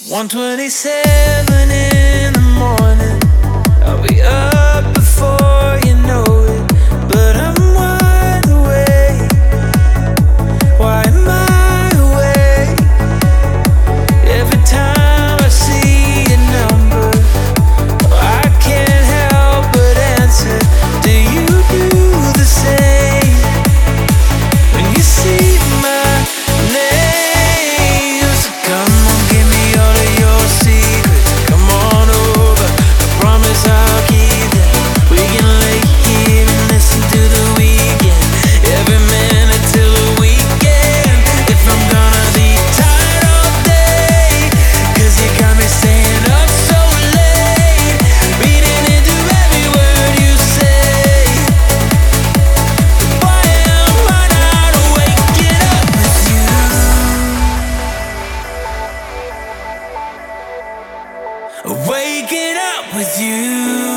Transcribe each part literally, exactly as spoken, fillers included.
one twenty-seven in the morning, I'll be up before you know it, but I'm wide awake. Why am I awake? Every time I see a number, I can't help but answer. Do you do the same? When you see my name, so come on, give me all of your secrets. Come on over, I promise I'll keep them. We can lay here and listen to the weekend, every minute till the weekend. If I'm gonna be tired all day, cause you got me staying up so late, reading into every word you say. Why am I not waking up with you? Waking up with you.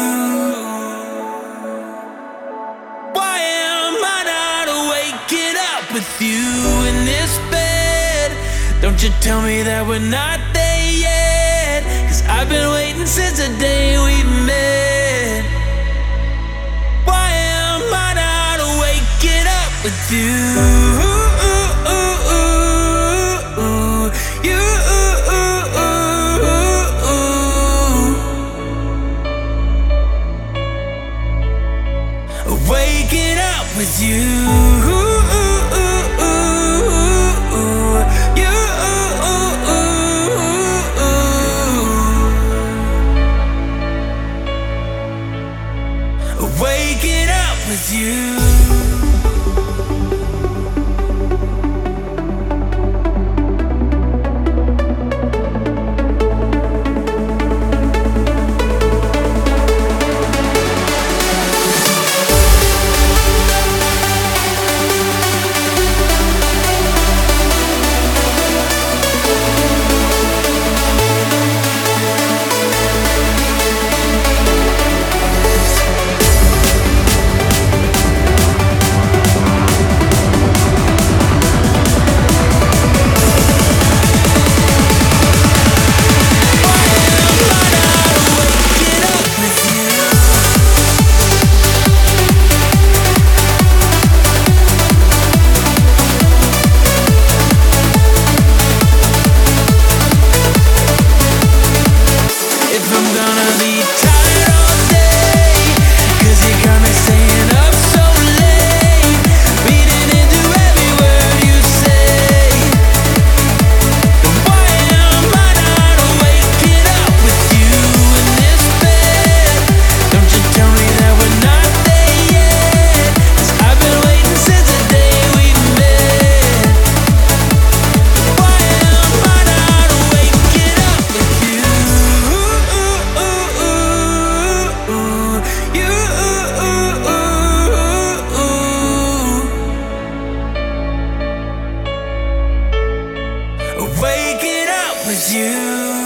Why am I not waking up with you in this bed? Don't you tell me that we're not there yet, cause I've been waiting since the day we met. Why am I not waking up with you? You waking up with you. You waking up with you. Waking up with you.